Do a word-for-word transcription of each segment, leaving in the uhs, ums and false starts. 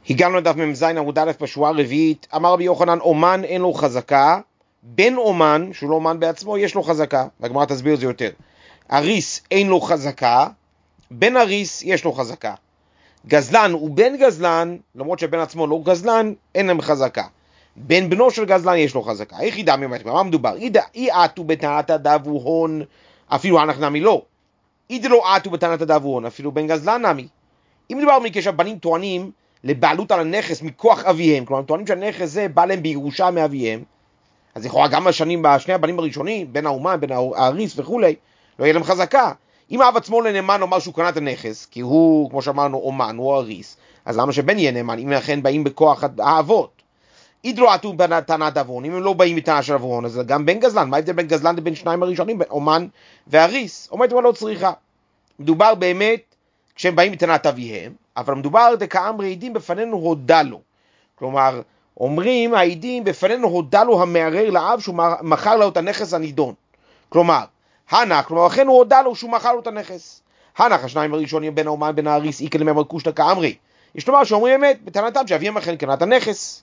הגענו לדף מ"ז עמוד א' בשורה הרביעית. אמר רבי יוחנן, אומן אין לו חזקה, בן אומן, שהוא לא אומן בעצמו, יש לו חזקה. והגמרא תסביר את זה יותר. אריס אין לו חזקה, בן אריס יש לו חזקה. גזלן ובן גזלן, למרות שבן עצמו לא גזלן, אין להם חזקה. בן בנו של גזלן יש לו חזקה. היחידה ממש, מה מדובר? אי עטו בטענת הדב הוא הון, אפילו הנח נמי לא. אי דלא עטו בטענת הדב הוא הון, אפילו בן גזלן נמי. אם מדובר מכשבנים טוענים לבעלות על הנכס מכוח אביהם, כלומר טוענים שהנכס זה בא להם בירושה מאביהם, אז יכולה גם השנים בשני הבנים הראשונים, בין האומן, בין האריס וכולי, לא יהיה להם חזקה. אם האב עצמו לנאמן אומר שהוא קנה את הנכס, כי הוא, כמו שאמרנו, אומן, הוא אריס, אז למה שבן יהיה נאמן, אם לכן באים בכוח האבות? אידרו עטו בטענת אבון, אם הם לא באים מטענה של אבון, אז גם בן גזלן, מה ההבדל בין גזלן לבין שניים הראשונים, בין אומן ואריס? אומרת מה לא צריכה. מדובר באמת כשהם באים מטענת אביהם, אבל מדובר דקאמרי עדים בפנינו הודע לו. כלומר, אומרים העדים בפנינו הודע לו המערער לאב שהוא מכר לו את הנכס הנידון. כלומר, הנח, כלומר, לכן הוא הודע לו שהוא מכר לו את הנכס. הנח, השניים הראשונים בין האומן בין האריס, איקל לממר קושטא כאמרי. יש לומר שאומרים אמת, בטענתם שאביהם אכן קנה את הנכס.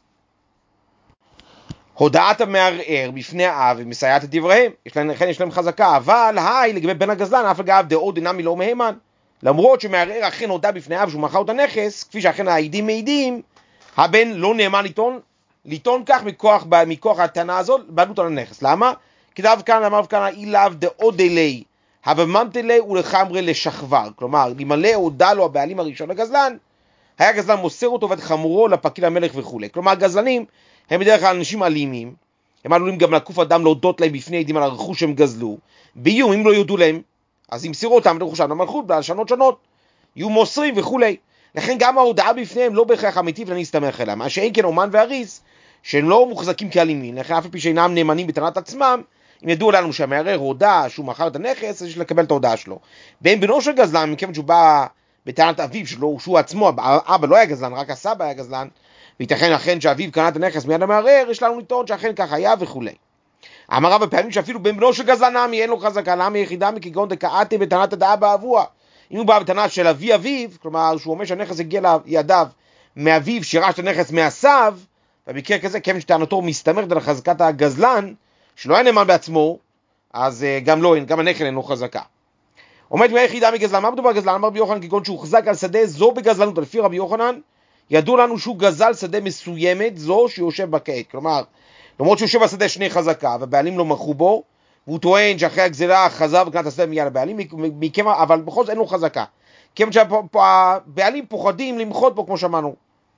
הודעת המערער בפני האב ומסייעת את דבריהם, יש להם, לכן יש להם חזקה, אבל היי, לגבי בן הגזלן, אף אגב דעות דינמי לא מהימן. למרות שמערער אכן הודע בפני האב שהוא מכר את הנכס, כפי שאכן העדים מעידים, הבן לא נאמן לטעון, לטעון כך מכוח, מכוח הטענה הזאת, בעלות על הנכס. למה? כתב כאן, אמר כאן, אי לאו דעוד אלי, הבממתלי ולחמרי לשחבר. כלומר, למלא הודע לו הבעלים הראשון לגזלן, היה גזלן מוסר אותו ואת חמורו לפקיד המלך וכו'. כלומר, גזלנים הם בדרך כלל אנשים אלימים, הם עלולים גם לקוף אדם להודות להם בפני עדים על הרכוש שהם גזלו, באיום, אם לא יודו להם, אז ימסירו אותם לרכושם למלכות, בהלשנות שונות, יהיו מוסרים וכו'. לכן גם ההודעה בפניהם לא בהכרח אמיתית ולהסתמך אליה. מה שאין כן אומן ואריס, שהם לא מוחזקים כאלימים, לכן אף על פי שאינם נאמנים בטענת עצמם, אם ידעו לנו שהמערער הודע שהוא מכר את הנכס, אז יש לקבל את ההודעה שלו. בן בנו של גזלן, מכיוון שהוא בא בטענת אביו שלו, שהוא עצמו, אבא לא היה גזלן, רק הסבא היה גזלן, וייתכן אכן שאביו קנה את הנכס מיד המערער, יש לנו לטעון שאכן כך היה וכו'. אמר רב הפעמים שאפילו בן בנו של גזלן נמי אין לו חזקה, למה יחידה מכגון דקאתי בטענת הדעה באבוה. אם הוא בא בטענה של אבי אביו, כלומר שהוא אומר שהנכס הגיע לידיו מאביו שירש את הנכס מהסב, במקרה כזה, כיוון שטענתו מסתמכת על חזקת הגזלן, שלא היה נאמן בעצמו, אז גם לא, גם הנכס אין לו חזקה. עומד מהיחידה מגזלן, מה מדובר גזלן? אמר רבי יוחנן כגון שהוא חזק על שדה זו בגזלנות, לפי רבי יוחנן, ידעו לנו שהוא גזל שדה מסוימת זו שיושב בכעת. כלומר, למרות שהוא יושב בשדה שני חזקה, והבעלים לא מכרו בו, והוא טוען שאחרי הגזלה חזר וקנה את השדה מיד לבעלים, אבל בכל זאת אין לו חזקה. כיוון שהבעלים פוחדים למחות בו כמו שמענו.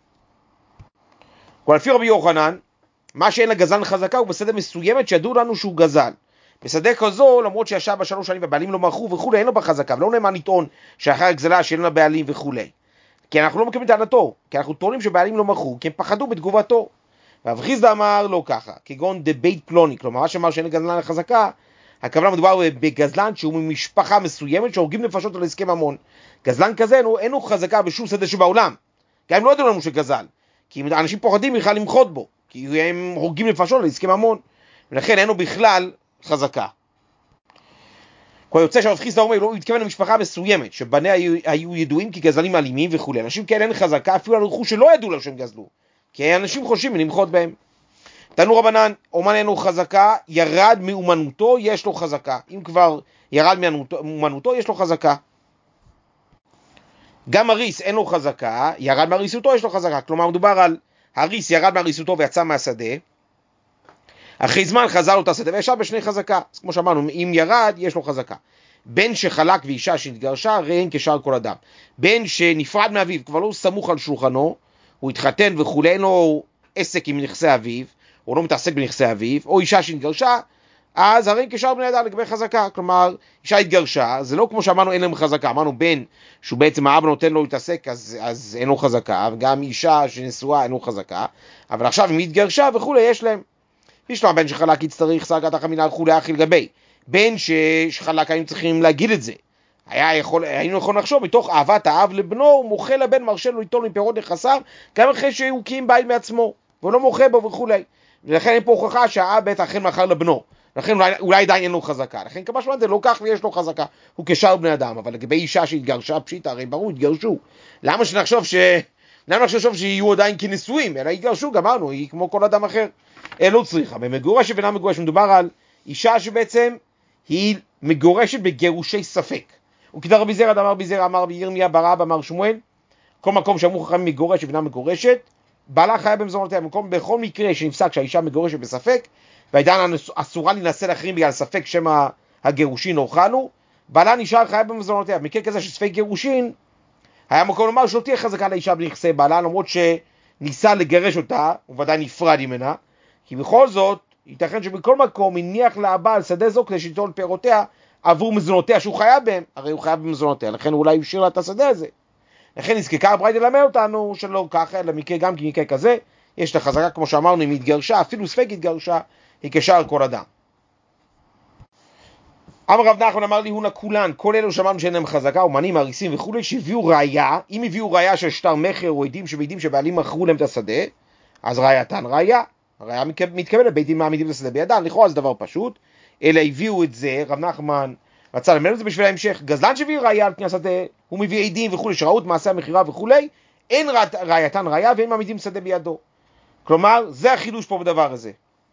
אבל לפי רבי יוחנן, מה שאין לגזלן חזקה הוא בשדה מסוימת שידעו לנו שהוא גזל. בשדה כזו, למרות שישב בשלוש שנים והבעלים לא מכרו וכו', אין לו בחזקה, ולא נאמן לטעון שאחרי הגזלה שאין לו בעלים וכו'. כי אנחנו לא מקבלים טענתו, כי אנחנו טוענים שבעלים לא מכרו, כי הם פחדו בתגובתו. רב חיסדא אמר לא ככה, כגון דבית פלוני, כלומר מה שאמר שאין לגזלן חזקה, הכוונה מדובר בגזלן שהוא ממשפחה מסוימת שהורגים נפשות על הסכם ממון. גזלן כזה אין לו חזקה בשום שדה שבעולם, גם אם לא ידעו לנו שגזל, כי אנשים פוחדים בכלל למחות בו, כי הם הורגים נפשות על הסכם ממון, ולכן אין לו בכלל חזקה. כבר יוצא שרב חיסדא אומר, הוא התכוון למשפחה מסוימת, שבניה היו, היו ידועים כגזלנים אלימים וכו'. אנשים כאלה אין חזקה אפילו על רכוש שלא ידעו לו שהם גזלו, כי אנשים חושבים למחות בהם. תנו רבנן, אומן אין לו חזקה, ירד מאומנותו, יש לו חזקה. אם כבר ירד מאומנותו, יש לו חזקה. גם אריס אין לו חזקה, ירד מאריסותו, יש לו חזקה. כלומר, מדובר על אריס ירד מאריסותו ויצא מהשדה, אחרי זמן חזר לו את השדה וישב בשני חזקה. אז כמו שאמרנו, אם ירד, יש לו חזקה. בן שחלק ואישה שהתגרשה, ראין כשאר כל אדם. בן שנפרד מאביו, כבר לא סמוך על שולחנו, הוא התחתן וכולי, אין לו עסק עם נכסי אביו, הוא לא מתעסק בנכסי אביו, או אישה שהתגרשה, אז הרי כשאר בני אדם לגבי חזקה. כלומר, אישה התגרשה, זה לא כמו שאמרנו אין להם חזקה, אמרנו בן שהוא בעצם האבא נותן לו להתעסק, אז, אז אין לו חזקה, וגם אישה שנשואה אין לו חזקה, אבל עכשיו אם היא התגרשה וכולי, יש להם. יש לו הבן שחלק יצטריך סגת החמינה וכולי אחי לגבי. בן שחלק היינו צריכים להגיד את זה. היה יכול, היינו יכולים לחשוב, מתוך אהבת האב לבנו, הוא מוחה לבן, מרשה לו ליטול מפירות נכסיו, גם אחרי שהוא קיים בית מעצמו, והוא לא מוחה בו וכולי. ולכן אין פה הוכחה שהאב בטח אכן מכר לבנו. לכן אולי, אולי עדיין אין לו חזקה. לכן כמה שמעת זה לא כך ויש לו חזקה. הוא כשאר בני אדם. אבל לגבי אישה שהתגרשה פשיטה, הרי ברור, התגרשו. למה שנחשוב ש... למה שחשוב שיהיו עדיין כנשואים, אלא יגרשו, גמרנו, היא כמו כל אדם אחר. לא צריכה. במגורשת ואינה מגורשת, מדובר על אישה שבעצם היא מגורשת בגירושי ספק. וכדאי רבי זרע אמר רבי זרע, אמר רבי ירמיה בר אבא, אמר שמואל, כל מקום שאמרו חכמים מגורשת ואינה מגורשת, בעלה חיה במזונותיה. במקום, בכל מקרה שנפסק שהאישה מגורשת בספק, והעידן אסורה להינשא לאחרים בגלל ספק שמא הגירושין לא חלו, בעלה נשאר חיה במזונותיה. במקרה כזה שספק גירושין, היה מקום לומר שלא תהיה חזקה לאישה בנכסי בעלה, למרות שניסה לגרש אותה, הוא ודאי נפרד ממנה, כי בכל זאת, ייתכן שבכל מקום הניח לבעל שדה זו כדי שתיטול פירותיה עבור מזונותיה שהוא חייב בהם, הרי הוא חייב במזונותיה, לכן אולי השאיר לה את השדה הזה. לכן נזקקה הברייתא ללמד אותנו שלא ככה, אלא מקרה גם כמקרה כזה, יש את החזקה כמו שאמרנו, אם התגרשה, אפילו ספק התגרשה, היא כשאר כל אדם. אמר רב נחמן אמר לי הונה כולן, כל אלו שאמרנו שאין להם חזקה, אומנים, הריסים וכולי, שהביאו ראיה, אם הביאו ראיה של שטר מכר או עדים שבעדים שבעלים מכרו להם את השדה, אז ראייתן ראיה, הראיה מתקבלת, בעדים מעמידים את השדה בידן, לכאורה זה דבר פשוט, אלא הביאו את זה, רב נחמן רצה ללמד את זה בשביל ההמשך, גזלן שהביא ראיה על קניית שדה, הוא מביא עדים וכולי, שראו את מעשה המכירה וכולי, אין ראייתן ראיה ואין מעמידים שדה בידו. כלומר, זה החידוש פה בדבר הזה.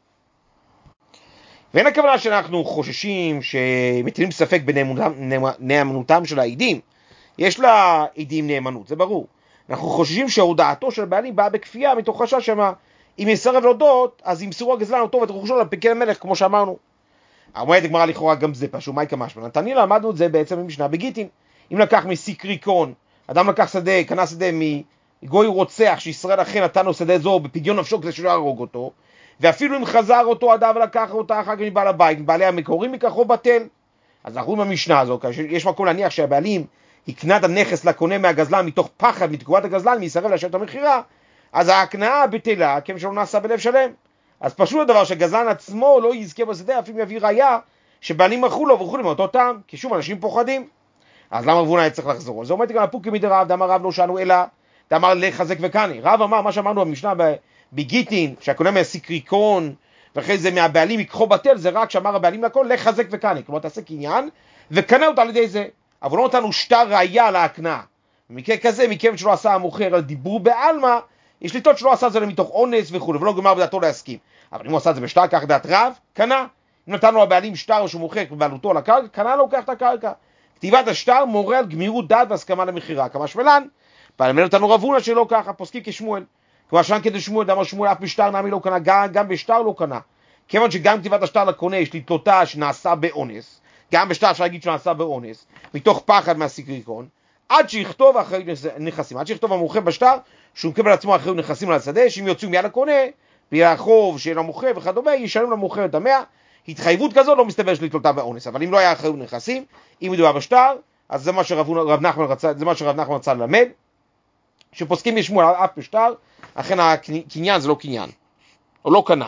ואין הכוונה שאנחנו חוששים שמטילים ספק בנאמנותם של העדים. יש לה עדים נאמנות, זה ברור. אנחנו חוששים שהודעתו של הבעלים באה בכפייה מתוך חשש שמה, אם יסרב להודות, אז ימסרו הגזלן אותו ואת רכושו לפקד המלך, כמו שאמרנו. אומרת הגמרא לכאורה גם זה פשוט, מהי כמשמע? נתניא למדנו את זה בעצם במשנה בגיטין. אם לקח מסיקריקון, אדם לקח שדה, קנה שדה מגוי רוצח, שישראל אכן נתן לו שדה זו בפדיון נפשו כדי שלא יהרוג אותו, ואפילו אם חזר אותו אדם ולקח אותה אחר כך מבעל הבית, מבעלי המקורים מכחו בטל. אז אנחנו עם המשנה הזו, יש מקום להניח שהבעלים יקנה את הנכס לקונה מהגזלן מתוך פחד מתגובת הגזלן, מיסרב לאשר את המכירה, אז ההקנאה בטלה, כיוון שלא נעשה בלב שלם. אז פשוט הדבר שהגזלן עצמו לא יזכה בשדה, אפילו יביא ראיה שבעלים מכרו לו וכולי מאותו טעם, כי שוב אנשים פוחדים. אז למה רבונה היה צריך לחזור? זה אומרת גם הפוקי מדי רב, דאמר רב לא שאנו אלא, דאמר לחזק וקני. רב אמר מה שאמרנו במשנה בגיטין, שהקונה מהסיקריקון, ואחרי זה מהבעלים יקחו בטל, זה רק שאמר הבעלים לכל, לחזק וקני. כלומר תעשה קניין, וקנה אותה על ידי זה. אבל לא נתנו שטר ראיה להקנאה. במקרה כזה, מכיוון שלא עשה המוכר על דיבור בעלמא, יש לטעות שלא עשה את זה מתוך אונס וכו', ולא גמר בדעתו להסכים. אבל אם הוא עשה את זה בשטר, כך דעת רב, קנה. אם נתנו לבעלים שטר שהוא מוכר בבעלותו על הקרקע, קנה לו כך את הקרקע. כתיבת השטר מורה על גמירות דעת והסכמה למכירה. כמה שמלן, פעלמד אותנו רב הונא שלא ככה, פוסקים כשמואל. כמו שמלן כדי שמואל, דאמר שמואל אף בשטר נמי לא קנה, גם, גם בשטר לא קנה. כיוון שגם כתיבת השטר לקונה יש לתלותה שנעשה באונס, גם בשטר אפשר להגיד שנעשה באונס, מתוך פחד מהסיקריקון, עד שיכתוב אחריות נכסים, עד שיכתוב המוכר בשטר, שהוא מקבל עצמו אחריות נכסים על השדה, שאם יוצאו מיד לקונה, בגלל החוב של המוכר וכדומה, ישלם למוכר את המאה. התחייבות כזו לא מסתבר שלתלותה באונס, אבל אם לא היה אחריות נכסים, אם מדובר בשטר, אז זה מה שרב נחמן רצה, זה מה שרב נחמן רצה ללמד, שפוסקים בשמואל אף בשטר, אכן הקניין זה לא קניין, או לא קנה.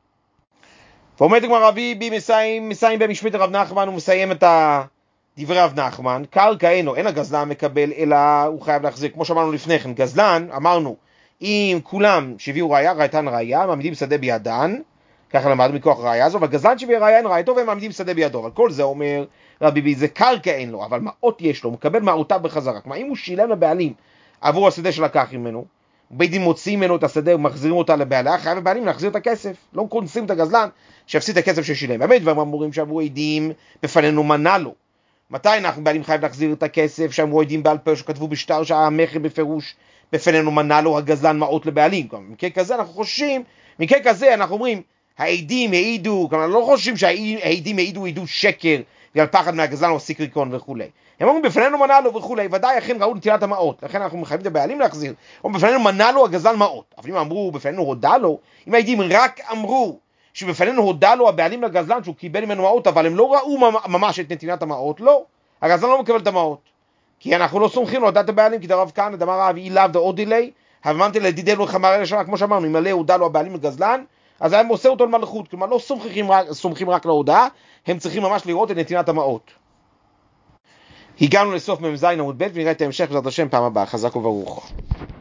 ועומד הגמרא רבי בי מסיים, מסיים במשפט רב נחמן, הוא מסיים את דברי רב נחמן, קרקע אינו, אין הגזלן מקבל, אלא הוא חייב להחזיר, כמו שאמרנו לפני כן, גזלן, אמרנו, אם כולם שהביאו ראיה, ראייתן ראיה, מעמידים שדה בידן, ככה למדנו מכוח ראיה הזו, אבל גזלן שהביא ראיה אין ראייתו, והם מעמידים שדה בידו, אבל כל זה אומר רבי בי, זה קרקע אין לו, אבל מעות יש לו, הוא מקבל מעותיו בחזרה, כלומר אם הוא שילם לבעלים עבור השדה שלקח ממנו, בית דין מוציאים ממנו את השדה ומחזירים אותה לבעליה, חייב הבעלים להחזיר את הכסף, לא קונסים את הגזלן שיפסיד את הכסף ששילם. באמת דברים אמורים שעברו עדים בפנינו מנה לו. מתי אנחנו בעלים חייב להחזיר את הכסף שאמרו עדים בעל פה שכתבו בשטר שהמכר בפירוש בפנינו מנה לו הגזלן מעות לבעלים. במקרה כזה אנחנו חוששים, במקרה כזה אנחנו אומרים העדים העידו, כלומר לא חוששים שהעדים העידו עידו שקר בגלל פחד מהגזלן או סיקריקון וכולי. הם אומרים בפנינו מנה לו וכולי, ודאי אכן ראו נטילת המעות, לכן אנחנו מחייבים את הבעלים להחזיר. או בפנינו מנה לו הגזלן מעות, אבל אם אמרו בפנינו הודע לו, אם העדים רק אמרו שבפנינו הודע לו הבעלים לגזלן שהוא קיבל ממנו מעות, אבל הם לא ראו ממש את נטילת המעות, לא, הגזלן לא מקבל את המעות, כי אנחנו לא סומכים לו לדעת הבעלים, כי דרב כאן, דמר רב אי לאו דאוד דילי, הבמנתי לדידנו חמר אלה שלה, כמו שאמרנו, אם עליה הודע לו הבעלים לגזלן, אז הם עושה אותו למלכות, כלומר לא סומכים רק, סומכים רק להודעה, הם צריכים ממש לראות את נתינת המעות. הגענו לסוף ממזין עמוד ב' ונראה את ההמשך בעזרת השם פעם הבאה, חזק וברוך.